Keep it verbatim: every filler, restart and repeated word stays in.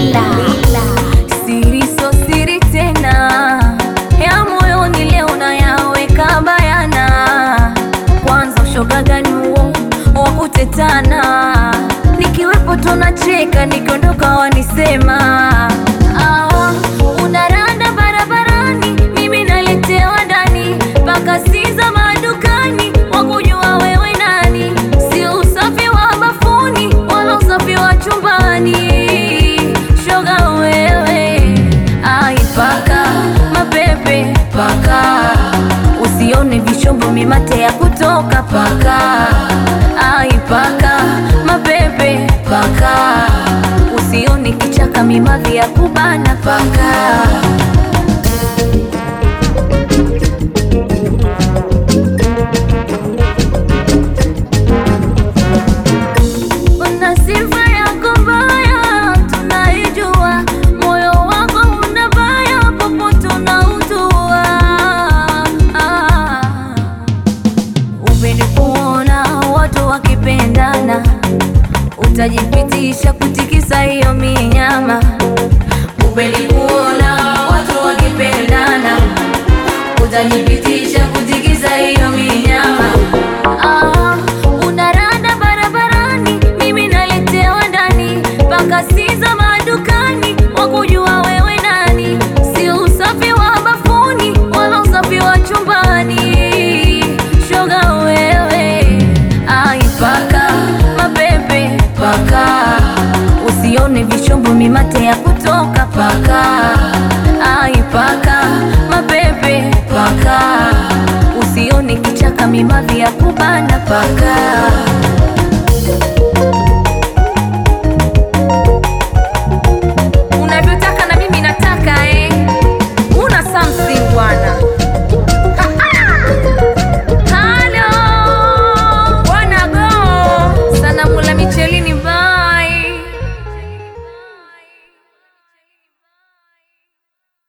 lila. Siri so siri tena, ya moyoni leo nayaweka bayana. Kwanza ushoga gani huo wa kutetana? Nikiwepo tunacheka, nikiondoka wanisema ah, unaranda barabarani, mimi naletewa ndani, mpaka siza madukani, wakujua wewe nani. Si usafi wa bafuni, wala usafi wa chumbani, shoga wewe. Ai paka mapepe paka, usione vishombo mimate ya kutoka paka. Ai paka mapepe paka, usione kichaka mimavi ya kubana paka. Una sifa yako mbaya tunaijua, moyo wako una baya popote unautua. ah. Upendi kuona watu wakipendana, utajipitisha kutikisa hiyo minyama. Upendi kuona watu wakipendana, utajipitisha kutikisa hiyo minyama. Ah, unaranda barabarani, mimi naletewa ndani, mpaka siza madukani, wakujua wewe nani. Si usafi wa bafuni, wala usafi wa chumbani, shoga wewe. Ai paka mapepe paka, usione vishombo mimate ya kutoka paka. Ai paka mapepe paka, usione kichaka mimavi ya kubana paka.